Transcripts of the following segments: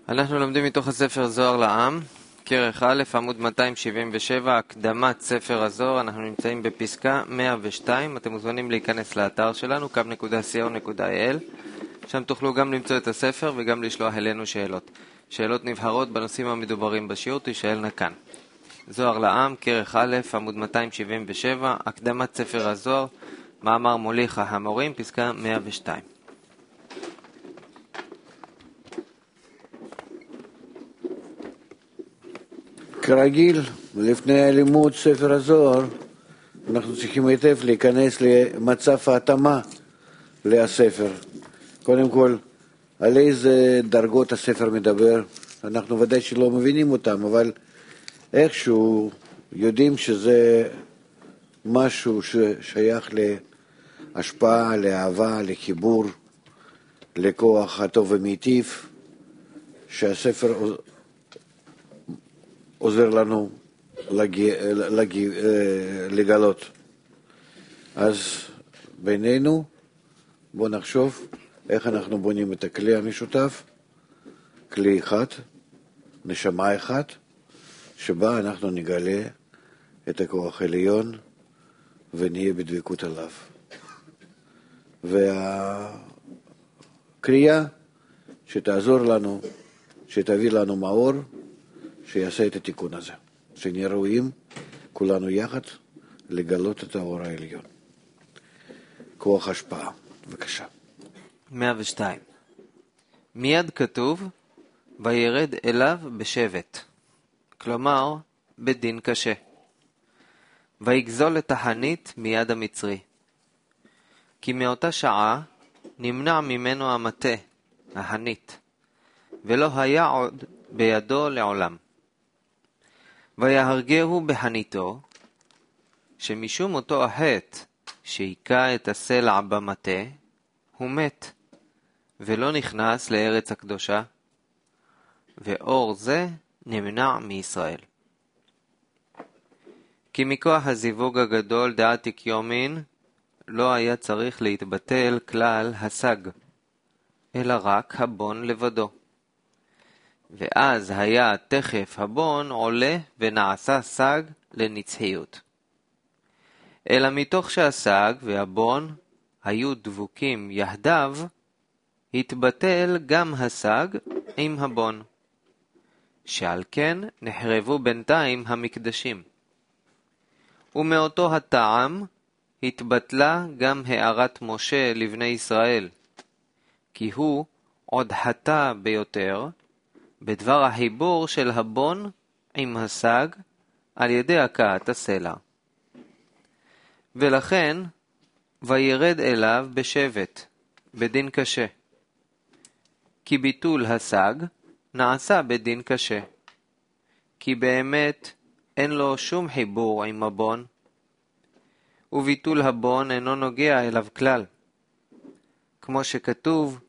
אנחנו לומדים מתוך הספר זוהר לעם, כרך א', עמוד 277, הקדמת ספר הזוהר. אנחנו נמצאים בפסקה 102. אתם מוזמנים להיכנס לאתר שלנו, kub.co.il. שם תוכלו גם למצוא את הספר וגם לשלוח אלינו שאלות. שאלות נבחרות בנושאים המדוברים בשיעור תישאלנה כאן. זוהר לעם, כרך א', עמוד 277, הקדמת ספר הזוהר, מאמר מוליכה המורים, פסקה 102. כרגיל, לפני הלימוד ספר הזוהר, אנחנו צריכים היטב להיכנס למצב ההתאמה לספר. קודם כל, על איזה דרגות הספר מדבר, אנחנו ודאי שלא מבינים אותם, אבל איכשהו יודעים שזה משהו ששייך להשפעה, לאהבה, לחיבור, לכוח הטוב ומיטיב, שהספר עוזר לנו לגלות. אז בינינו בוא נחשוב איך אנחנו בונים את הכלי המשותף, כלי אחד, נשמה אחד, שבה אנחנו נגלה את הכוח העליון ונהיה בדבקות עליו. והקריאה שתעזור לנו, שתביא לנו מאור, שיעשה את התיקון הזה, שנהיה ראויים כולנו יחד לגלות את האור העליון. כוח השפעה, בבקשה. 102. מיד כתוב, וירד אליו בשבט, כלומר, בדין קשה. ויגזול את החנית מיד המצרי. כי מאותה שעה נמנע ממנו המטה, החנית, ולא היה עוד בידו לעולם. ויהרגהו בחניתו, שמשום אותו החטא שהיכה את הסלע במטה, הוא מת, ולא נכנס לארץ הקדושה, ואור זה נמנע מישראל. כי מכוח הזיווג הגדול דעתיק יומין, לא היה צריך להתבטל כלל הסג, אלא רק הבון לבדו. ואז היה תכף הבון עולה ונעשה סג לנצחיות. אלא מתוך שהסג והבון היו דבוקים יחדיו, התבטל גם הסג עם הבון, שעל כן נחרבו בינתיים המקדשים. ומאותו הטעם התבטלה גם הערת משה לבני ישראל, כי הוא עוד חטא ביותר, בדבר החיבור של הבון עם הסג על ידי הכאת הסלע. ולכן וירד אליו בשבט, בדין קשה. כי ביטול הסג נעשה בדין קשה. כי באמת אין לו שום חיבור עם הבון, וביטול הבון אינו נוגע אליו כלל. כמו שכתוב,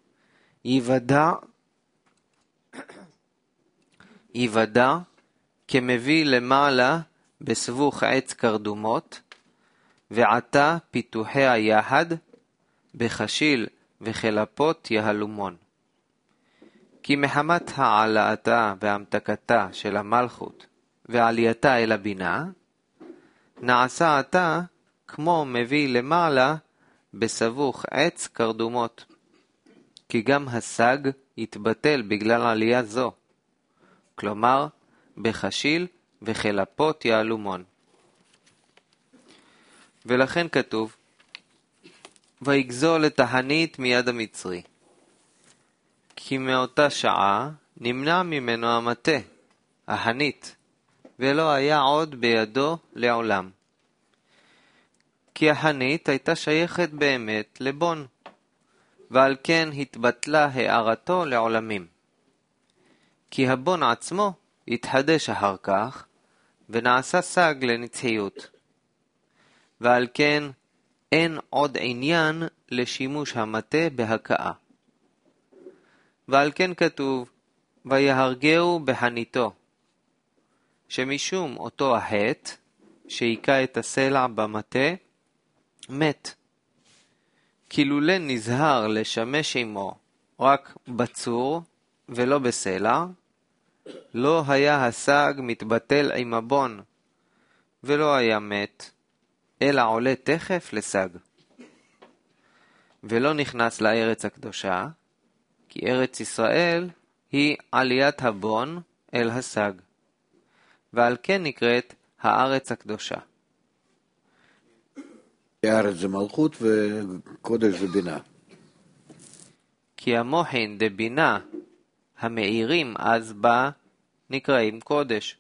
יוודע כמביא למעלה בסבוך עץ קרדומות, ועתה פיתוחי היחד בחשיל וחלפות יהלומון. כי מחמת העלאתה והמתקתה של המלכות ועלייתה אל הבינה, נעשה עתה כמו מביא למעלה בסבוך עץ קרדומות. כי גם הסג יתבטל בגלל עלייה זו, כלומר בחשיל וחלפות יהלומון. ולכן כתוב, ויגזול את החנית מיד המצרי. כי מאותה שעה נמנע ממנו המטה, החנית, ולא היה עוד בידו לעולם. כי החנית הייתה שייכת באמת לבון, ועל כן התבטלה הערתו לעולמים. כי הבון עצמו התחדש אחר כך, ונעשה סג לנצחיות. ועל כן אין עוד עניין לשימוש המטה בהכאה. ועל כן כתוב, ויהרגהו בחניתו, שמשום אותו החטא שהיכה את הסלע במטה, מת. כי לולא נזהר לשמש עמו רק בצור ולא בסלע, לא היה הסג מתבטל עם הבון, ולא היה מת, אלא עולה תכף לסג. ולא נכנס לארץ הקדושה, כי ארץ ישראל היא עליית הבון אל הסג, ועל כן נקראת הארץ הקדושה. הארץ זה מלכות וקודש זה בינה. כי המוחין דבינה המאירים אז בה נקראים קודש.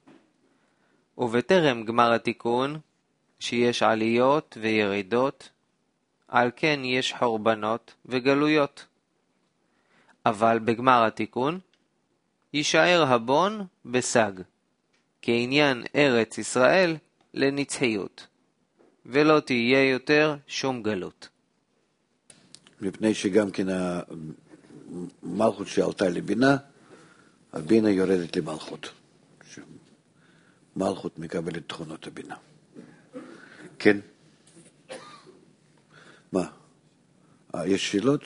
ובטרם גמר התיקון, שיש עליות וירידות, על כן יש חורבנות וגלויות. אבל בגמר התיקון, יישאר הבון בסג, כעניין ארץ ישראל לנצחיות, ולא תהיה יותר שום גלות. מפני שגם כן המלכות שעלתה לבינה, הבינה יורדת למלכות. מלכות מקבלת תכונות הבינה. כן? מה? יש שאלות?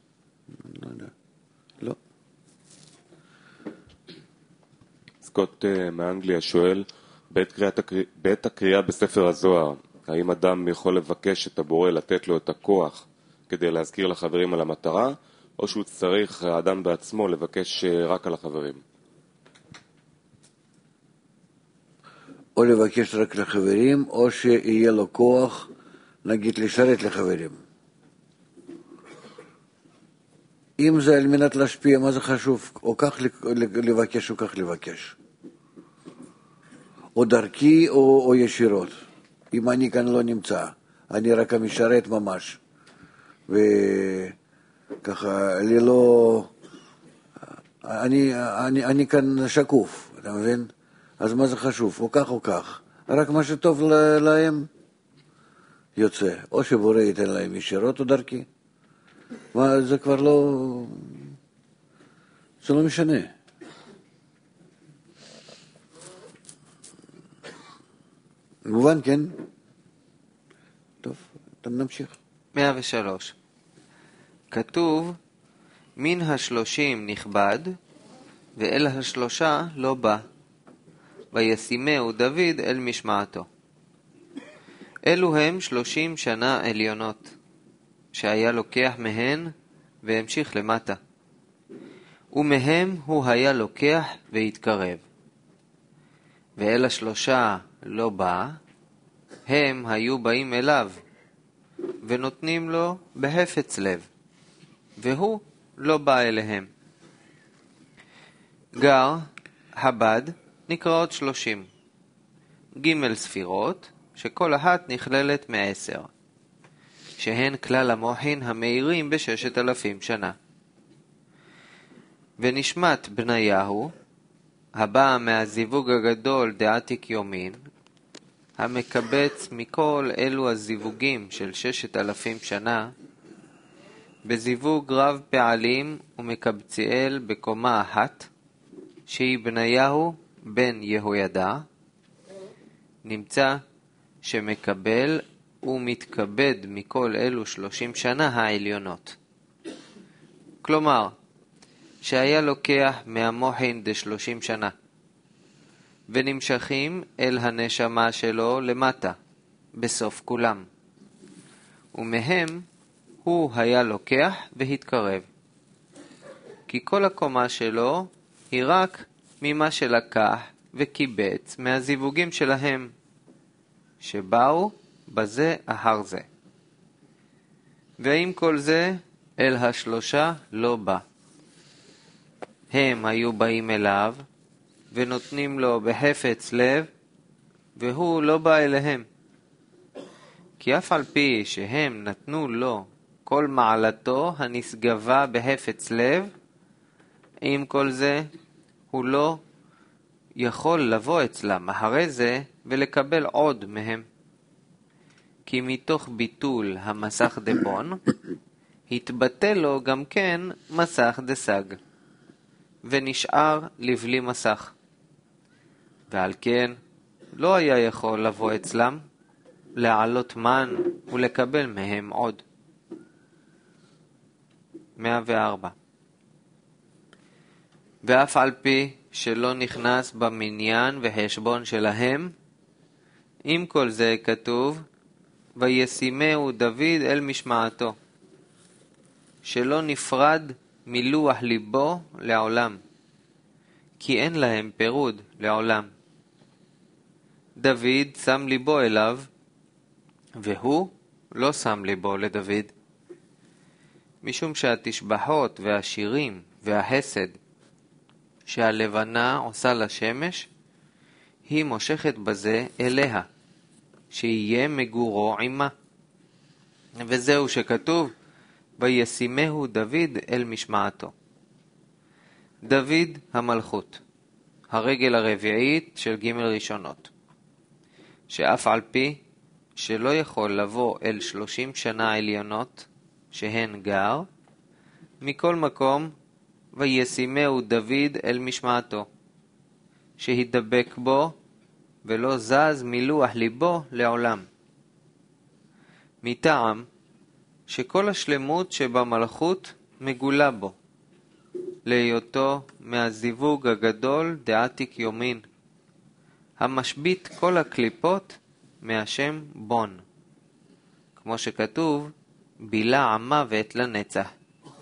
לא. סקוט מאנגליה שואל, בעת הקריאה בספר הזוהר, האם אדם יכול לבקש את הבורא לתת לו את הכוח כדי להזכיר לחברים על המטרה, או שהוא צריך האדם בעצמו לבקש רק על החברים? או לבקש רק לחברים, או שיהיה לו כוח, נגיד, לשרת לחברים. אם זה על מנת להשפיע, מה זה חשוב? או כך לבקש, או כך לבקש. או דרכי, או ישירות. אם אני כאן לא נמצא, אני רק המשרת ממש. וככה, ללא... אני כאן שקוף, אתה מבין? אז מה זה חשוב? או כך או כך. רק מה שטוב להם יוצא. או שבורא ייתן להם ישירות או דרכי. מה, זה כבר לא... זה לא משנה. מובן, כן? טוב, אתה נמשיך. 103. כתוב, מן 30 נכבד, ואל 3 לא בא. וישימהו דוד אל משמעתו. אלו הם 30 שנה עליונות, שהיה לוקח מהן והמשיך למטה. ומהם הוא היה לוקח והתקרב. ואל 3 לא בא, הם היו באים אליו, ונותנים לו בהפץ לב, והוא לא בא אליהם. גר, הבד, נקראות 30. ג' ספירות, שכל אחת נכללת מ10, שהן כלל המוחין המאירים ב6,000 שנה. ונשמת בניהו, הבאה מהזיווג הגדול דעתיק יומין, המקבץ מכל אלו הזיווגים של 6,000 שנה, בזיווג רב פעלים ומקבציאל בקומה אחת, שהיא בניהו בן יהוידע, נמצא שמקבל ומתכבד מכל אלו 30 שנה העליונות. כלומר, שהיה לוקח מהמוחין ד30 שנה, ונמשכים אל הנשמה שלו למטה, בסוף כולם. ומהם הוא היה לוקח והתקרב. כי כל הקומה שלו היא רק ממה שלקח וקיבץ מהזיווגים שלהם, שבאו בזה אחר זה. ועם כל זה, אל 3 לא בא. הם היו באים אליו, ונותנים לו בהפץ לב, והוא לא בא אליהם. כי אף על פי שהם נתנו לו כל מעלתו הנשגבה בהפץ לב, עם כל זה הוא לא יכול לבוא אצלם אחרי זה ולקבל עוד מהם. כי מתוך ביטול המסך דבון, התבטל לו גם כן מסך דסג, ונשאר לבלי מסך. ועל כן לא היה יכול לבוא אצלם, לעלות מן ולקבל מהם עוד. 104. ואף על פי שלא נכנס במניין והחשבון שלהם, עם כל זה כתוב, וישימהו דוד אל משמעתו, שלא נפרד מלוח ליבו לעולם, כי אין להם פירוד לעולם. דוד שם ליבו אליו, והוא לא שם ליבו לדוד, משום שהתשבחות והשירים והחסד שהלבנה עושה לשמש, היא מושכת בזה אליה, שיהיה מגורו עמה. וזהו שכתוב, וישימהו דוד אל משמעתו. דוד המלכות, הרגל הרביעית של ג' ראשונות, שאף על פי שלא יכול לבוא אל 30 שנה עליונות, שהן גר, מכל מקום, וישימהו דוד אל משמעתו, שהידבק בו ולא זז מלוח ליבו לעולם. מטעם שכל השלמות שבמלכות מגולה בו, להיותו מהזיווג הגדול דעתיק יומין, המשבית כל הקליפות מהשם בון, כמו שכתוב, בילה המוות לנצח.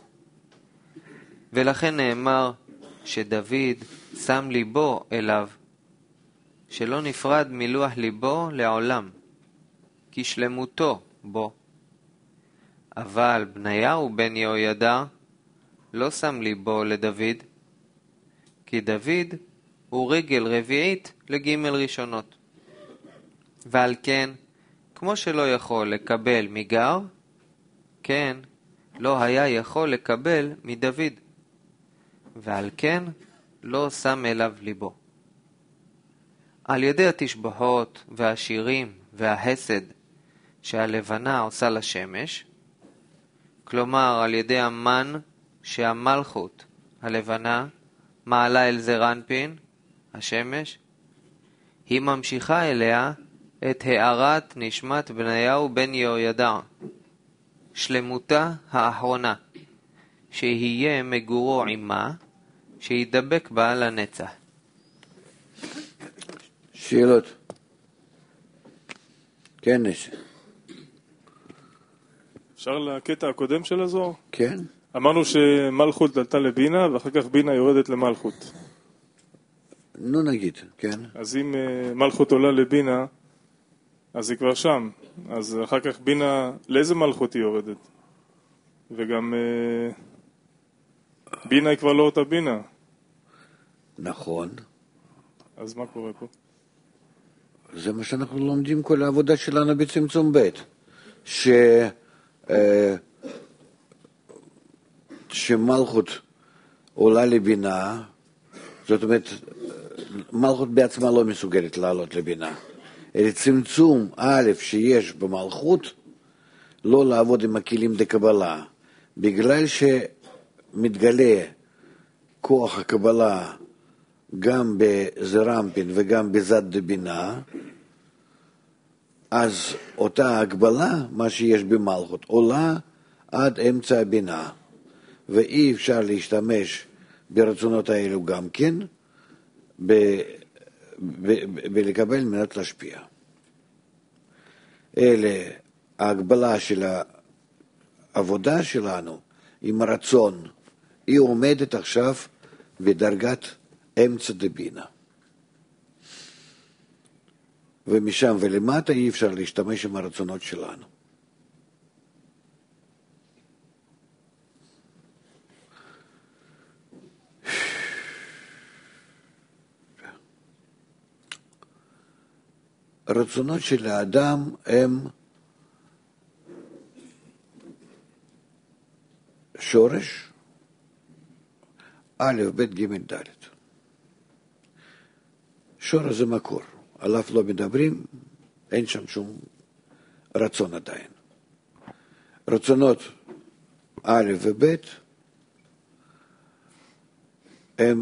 ולכן נאמר שדוד שם ליבו אליו, שלא נפרד מלוח ליבו לעולם, כי שלמותו בו. אבל בניהו בן יהוידע לא שם ליבו לדוד, כי דוד הוא רגל רביעית לג' ראשונות. ועל כן, כמו שלא יכול לקבל מגר, כן, לא היה יכול לקבל מדוד, ועל כן לא שם אליו ליבו. על ידי התשבחות והשירים והחסד שהלבנה עושה לשמש, כלומר על ידי המן שהמלכות, הלבנה, מעלה אל זרנפין, השמש, היא ממשיכה אליה את הערת נשמת בניהו בן יהוידע, שלמותה האחרונה, שיהיה מגורו עמה, שידבק בה לנצח. שאלות? כן, נשא. אפשר לקטע הקודם של הזוהר? כן. אמרנו שמלכות עלתה לבינה, ואחר כך בינה יורדת למלכות. נו נגיד, כן. אז אם מלכות עולה לבינה, אז היא כבר שם. אז אחר כך בינה, לאיזה מלכות היא יורדת? וגם בינה היא כבר לא אותה בינה. נכון. אז מה קורה פה? זה מה שאנחנו לומדים כל העבודה שלנו בצמצום ב', שמלכות עולה לבינה, זאת אומרת, מלכות בעצמה לא מסוגלת לעלות לבינה. אלא צמצום א' שיש במלכות, לא לעבוד עם הכלים דקבלה, בגלל שמתגלה כוח הקבלה גם בזרמפין וגם בזד דבינה, אז אותה הגבלה, מה שיש במלכות, עולה עד אמצע הבינה, ואי אפשר להשתמש ברצונות האלו גם כן, ולקבל מנת להשפיע. אלה ההגבלה של העבודה שלנו עם הרצון, היא עומדת עכשיו בדרגת אמצע דבינה. ומשם ולמטה אי אפשר להשתמש עם הרצונות שלנו. הרצונות של האדם הם שורש א', ב', ג', ד'. שורש זה מקור, עליו לא מדברים, אין שם שום רצון עדיין. רצונות א' וב' הם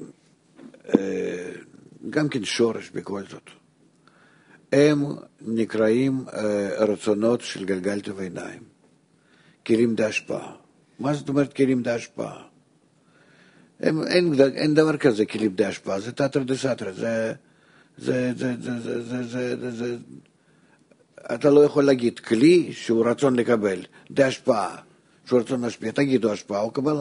גם כן שורש בכל זאת. הם נקראים רצונות של גלגל טוב עיניים, כלים דהשפעה. מה זאת אומרת כלים דהשפעה? אין דבר כזה כלים די השפעה, זה תתר דסתר, אתה לא יכול להגיד כלי שהוא רצון לקבל, די השפעה, שהוא רצון להשפיע, תגידו השפעה או קבלה.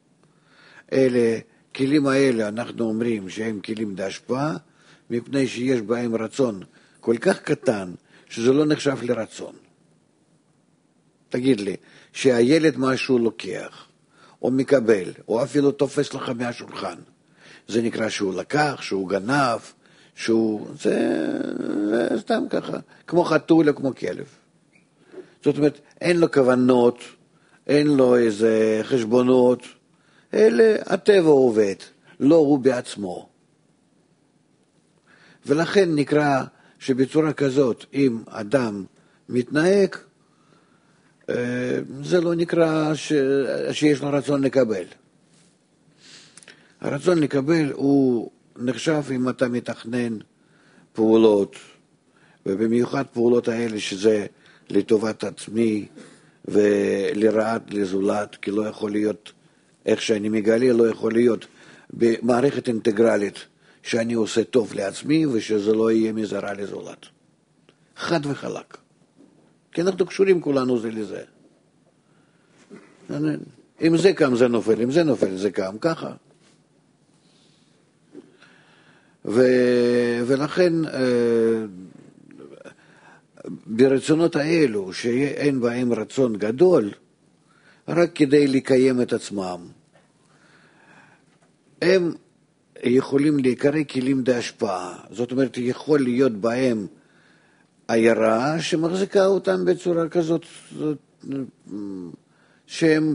כלים האלה אנחנו אומרים שהם כלים די השפעה, מפני שיש בהם רצון כל כך קטן, שזה לא נחשב לרצון. תגיד לי, שהילד משהו לוקח, או מקבל, או אפילו תופס לך מהשולחן, זה נקרא שהוא לקח, שהוא גנב, זה סתם ככה, כמו חתול או כמו כלב. זאת אומרת, אין לו כוונות, אין לו איזה חשבונות, אלה הטבע עובד, לא הוא בעצמו. ולכן נקרא שבצורה כזאת, אם אדם מתנהג, זה לא נקרא שיש לו רצון לקבל. הרצון לקבל הוא נחשב אם אתה מתכנן פעולות, ובמיוחד פעולות האלה שזה לטובת עצמי ולרעת לזולת, כי לא יכול להיות, איך שאני מגלה, לא יכול להיות במערכת אינטגרלית שאני עושה טוב לעצמי ושזה לא יהיה מזרה לזולת. חד וחלק. כי אנחנו קשורים כולנו זה לזה. אם זה קם זה נופל, אם זה נופל זה קם, ככה. ולכן ברצונות האלו שאין בהם רצון גדול, רק כדי לקיים את עצמם, הם יכולים להיקרא כלים די השפעה. זאת אומרת, יכול להיות בהם עיירה שמחזיקה אותם בצורה כזאת, שהם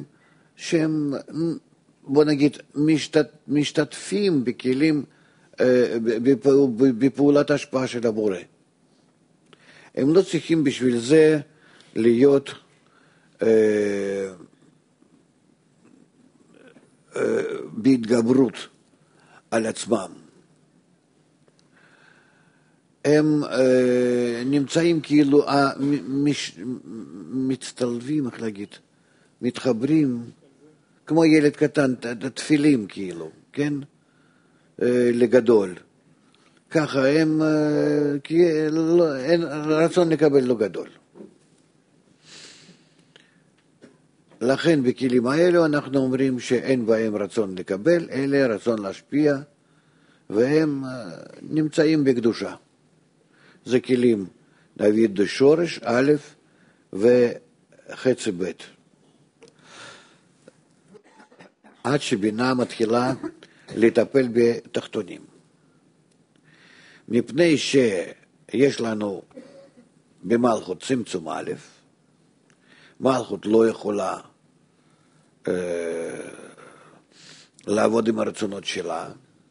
בוא נגיד, משתתפים בכלים, בפעולת השפעה של הבורא. הם לא צריכים בשביל זה להיות בהתגברות על עצמם. הם נמצאים כאילו, מצטלבים, איך להגיד, מתחברים, כמו ילד קטן, תפילים כאילו, כן? לגדול. ככה הם, כי אין רצון לקבל לא גדול. לכן בכלים האלו אנחנו אומרים שאין בהם רצון לקבל, אלא רצון להשפיע, והם נמצאים בקדושה. זה כלים דוד שורש א' וחצי ב'. עד שבינה מתחילה לטפל בתחתונים. מפני שיש לנו במלכות צמצום א', מלכות לא יכולה לעבוד עם הרצונות שלה,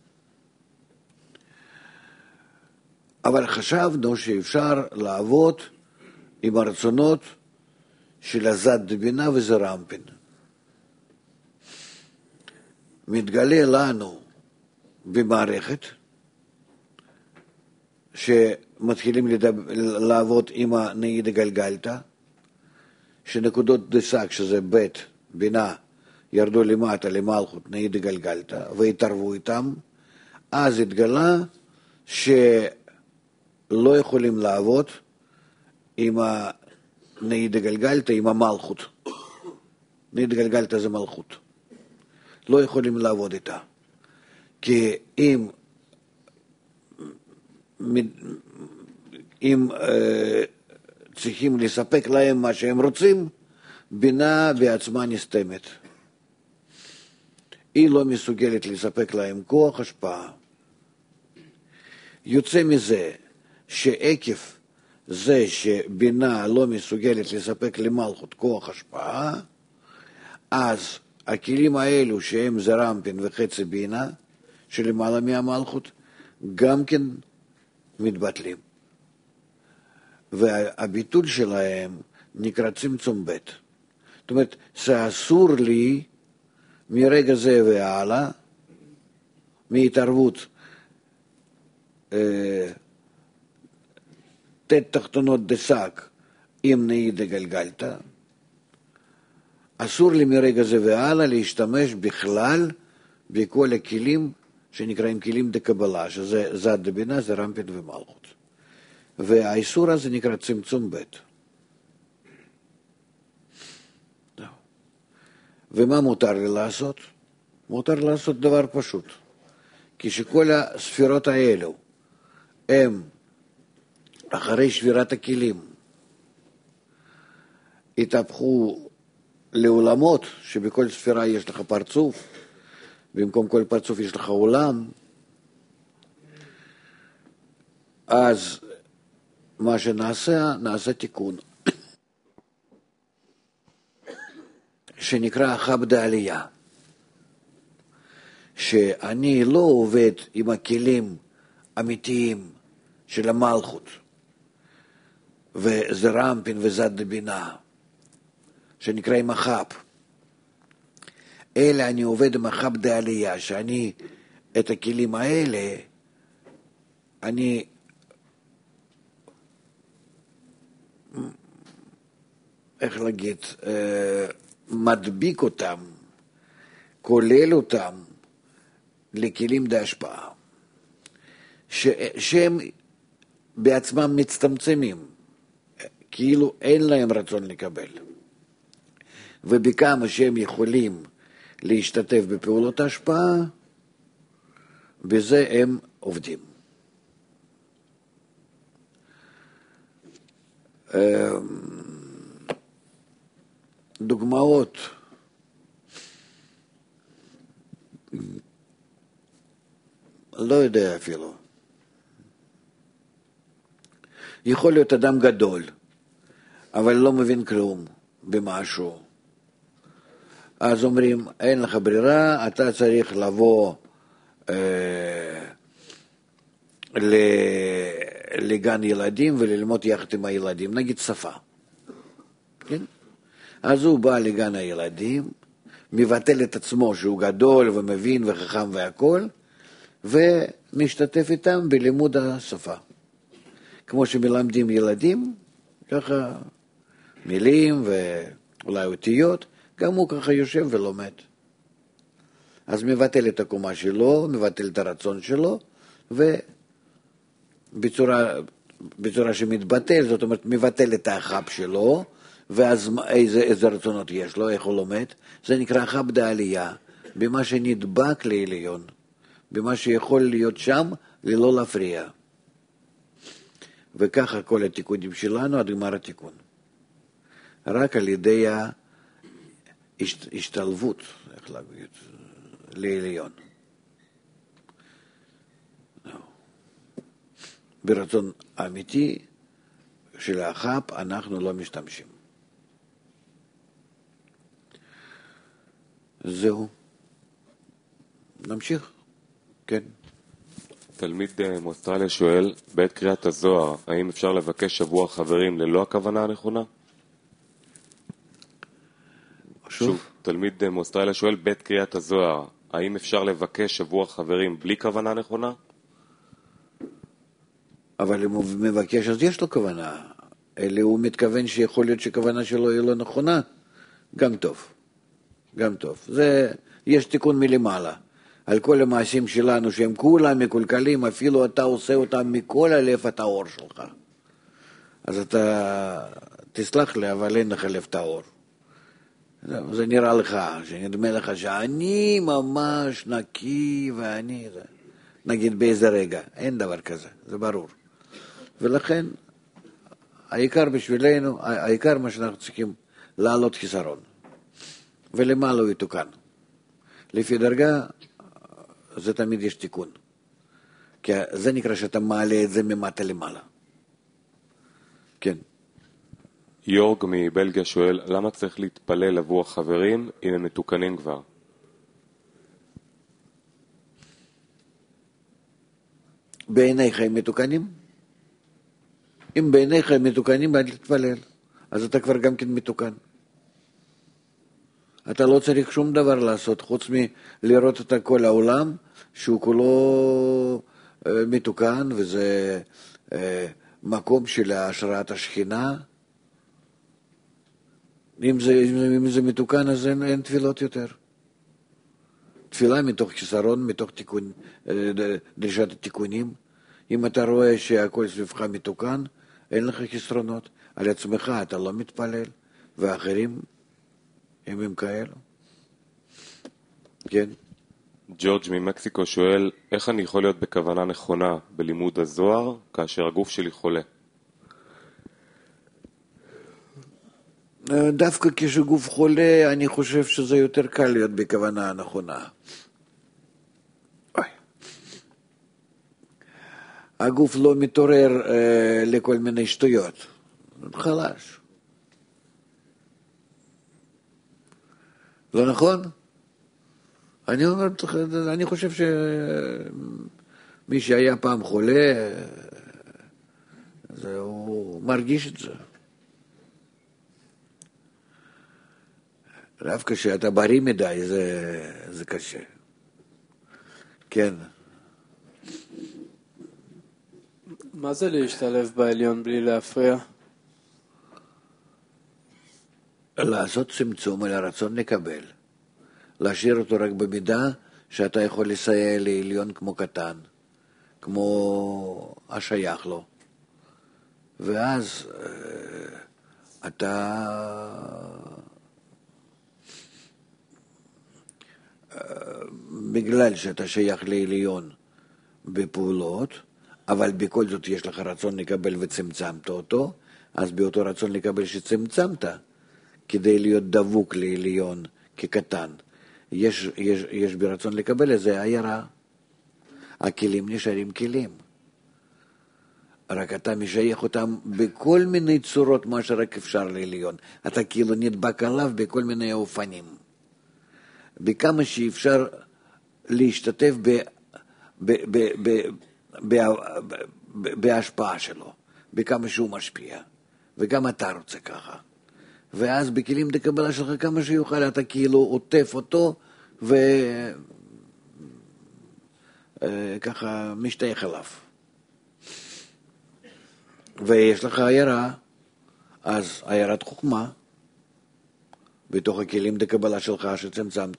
אבל חשבנו שאפשר לעבוד עם הרצונות של הזד דבינה וזה רמפין. מתגלה לנו במערכת שמתחילים לעבוד עם הנעיד הגלגלתא, שנקודות דסק, שזה ב' בינה, ירדו למטה למלכות נעיד הגלגלתא והתערבו איתם, אז התגלה שלא יכולים לעבוד עם הנעיד הגלגלתא, עם המלכות. נעיד הגלגלתא זה מלכות. לא יכולים לעבוד איתה. כי אם צריכים לספק להם מה שהם רוצים, בינה בעצמה נסתמת. היא לא מסוגלת לספק להם כוח השפעה. יוצא מזה שעקב זה שבינה לא מסוגלת לספק למלכות כוח השפעה, אז הכלים האלו שהם זה רמפין וחצי בינה, שלמעלה מהמלכות, גם כן מתבטלים. והביטול שלהם נקרא צמצום ב'. זאת אומרת, שאסור לי מרגע זה והלאה, מהתערבות תת תחתונות דסק עם נעיד הגלגלתא, אסור לי מרגע זה והלאה להשתמש בכלל בכל הכלים שנקראים כלים דקבלה, שזה זד דבינה, זה רמפין ומלכות. והאיסור הזה נקרא צמצום ב'. ומה מותר לי לעשות? מותר לעשות דבר פשוט. כשכל הספירות האלו הם אחרי שבירת הכלים התהפכו לעולמות, שבכל ספירה יש לך פרצוף, במקום כל פרצוף יש לך עולם, אז מה נעשה תיקון שנקרא חב דעלייה, שאני לא עובד עם הכלים אמיתיים של המלכות וזה רמפין וזד דבינה שנקראים החב, אלא אני עובד עם החב דעלייה, שאני את הכלים האלה אני איך להגיד, מדביק אותם, כולל אותם לכלים דהשפעה, שהם בעצמם מצטמצמים, כאילו אין להם רצון לקבל. ובכמה שהם יכולים להשתתף בפעולות ההשפעה, בזה הם עובדים. דוגמאות לא יודע אפילו. יכול להיות אדם גדול, אבל לא מבין כלום במשהו. אז אומרים, אין לך ברירה, אתה צריך לבוא לגן ילדים וללמוד יחד עם הילדים, נגיד שפה. כן? אז הוא בא לגן הילדים, מבטל את עצמו שהוא גדול ומבין וחכם והכל, ומשתתף איתם בלימוד השפה. כמו שמלמדים ילדים, ככה מילים ואולי אותיות, גם הוא ככה יושב ולומד. אז מבטל את הקומה שלו, מבטל את הרצון שלו, ובצורה שמתבטל, זאת אומרת, מבטל את החב שלו, ואז איזה רצונות יש לו, איך הוא לומד, זה נקרא חב דעלייה, במה שנדבק לעליון, במה שיכול להיות שם ללא להפריע. וככה כל התיקונים שלנו עד גמר התיקון. רק על ידי ההשתלבות, איך להגיד, לעליון. ברצון אמיתי של החב אנחנו לא משתמשים. זהו. נמשיך. כן. תלמיד מאוסטרליה שואל, בעת קריאת הזוהר, האם אפשר לבקש שבוע חברים ללא הכוונה הנכונה? שוב. תלמיד מאוסטרליה שואל, בעת קריאת הזוהר, האם אפשר לבקש שבוע חברים בלי כוונה נכונה? אבל אם הוא מבקש, אז יש לו כוונה. אלא הוא מתכוון שיכול להיות שכוונה שלו היא לא נכונה. גם טוב. גם טוב. יש תיקון מלמעלה. על כל המעשים שלנו שהם כולם מקולקלים, אפילו אתה עושה אותם מכל הלב הטהור שלך. אז אתה תסלח לי, אבל אין לך לב טהור. זה נראה לך, שנדמה לך שאני ממש נקי ואני... נגיד באיזה רגע, אין דבר כזה, זה ברור. ולכן, העיקר בשבילנו, העיקר מה שאנחנו צריכים לעלות חיסרון. ולמעלה הוא יתוקן. לפי דרגה, זה תמיד יש תיקון. כי זה נקרא שאתה מעלה את זה ממטה למעלה. כן. יורג מבלגיה שואל, למה צריך להתפלל עבור החברים אם הם מתוקנים כבר? בעיניך הם מתוקנים? אם בעיניך הם מתוקנים, אל תתפלל. אז אתה כבר גם כן מתוקן. אתה לא צריך שום דבר לעשות, חוץ מלראות את כל העולם, שהוא כולו מתוקן, וזה מקום של השראת השכינה. אם זה מתוקן, אז אין תפילות יותר. תפילה מתוך חיסרון, מתוך דרישת התיקונים. אם אתה רואה שהכל סביבך מתוקן, אין לך חסרונות. על עצמך אתה לא מתפלל, ואחרים הם כאלו. כן. ג'ורג' ממקסיקו שואל, איך אני יכול להיות בכוונה נכונה בלימוד הזוהר כאשר הגוף שלי חולה? דווקא כשגוף חולה, אני חושב שזה יותר קל להיות בכוונה הנכונה. הגוף לא מתעורר לכל מיני שטויות. חלש. לא נכון? אני חושב שמי שהיה פעם חולה, הוא מרגיש את זה. דווקא כשאתה בריא מדי, זה קשה. כן. מה זה להשתלב בעליון בלי להפריע? לעשות צמצום על הרצון לקבל. להשאיר אותו רק במידה שאתה יכול לסייע לעליון כמו קטן, כמו השייך לו. ואז אתה בגלל שאתה שייך לעליון בפעולות, אבל בכל זאת יש לך רצון לקבל וצמצמת אותו, אז באותו רצון לקבל שצמצמת, כדי להיות דבוק לעליון כקטן, יש ברצון לקבל איזה עיירה. הכלים נשארים כלים. רק אתה משייך אותם בכל מיני צורות, מה שרק אפשר לעליון. אתה כאילו נדבק עליו בכל מיני אופנים. בכמה שאפשר להשתתף בהשפעה שלו, בכמה שהוא משפיע, וגם אתה רוצה ככה. ואז בכלים דקבלה שלך כמה שיוכל, אתה כאילו עוטף אותו, וככה משתייך אליו. ויש לך עיירה, אז עיירת חוכמה, בתוך הכלים דקבלה שלך שצמצמת.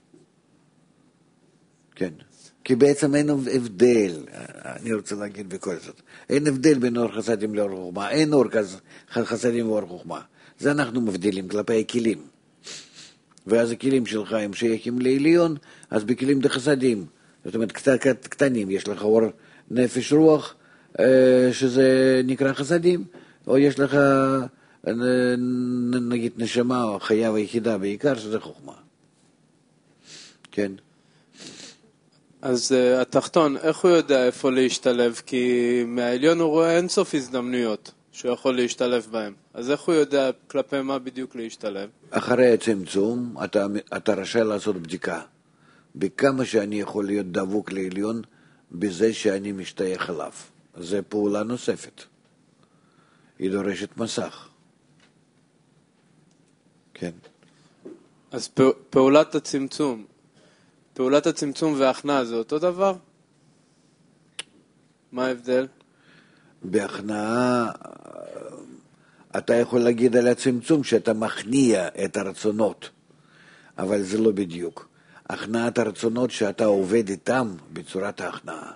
כן. כי בעצם אין הבדל, אני רוצה להגיד בכל זאת, אין הבדל בין אור חסדים לאור חוכמה, אין אור חסדים ואור חוכמה. זה אנחנו מבדילים כלפי הכלים. ואז הכלים שלך הם שייכים לעליון, אז בכלים דחסדים, זאת אומרת קטנים, יש לך אור נפש רוח, שזה נקרא חסדים, או יש לך נגיד נשמה או חיה ויחידה בעיקר, שזה חוכמה. כן. אז התחתון, איך הוא יודע איפה להשתלב? כי מהעליון הוא רואה אינסוף הזדמנויות שהוא יכול להשתלב בהם. אז איך הוא יודע כלפי מה בדיוק להשתלב? אחרי הצמצום, אתה רשאי לעשות בדיקה. בכמה שאני יכול להיות דבוק לעליון, בזה שאני משתייך אליו. זו פעולה נוספת. היא דורשת מסך. כן. אז פעולת הצמצום וההכנעה זה אותו דבר? מה ההבדל? בהכנעה, אתה יכול להגיד על הצמצום שאתה מכניע את הרצונות, אבל זה לא בדיוק. הכנעת הרצונות שאתה עובד איתם בצורת ההכנעה.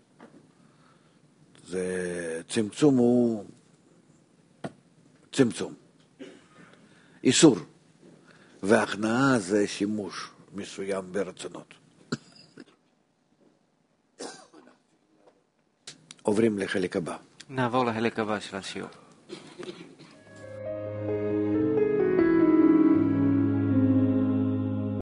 צמצום הוא צמצום. איסור. וההכנעה זה שימוש מסוים ברצונות. עוברים לחלק הבא. נעבור לחלק הבא של השיעור.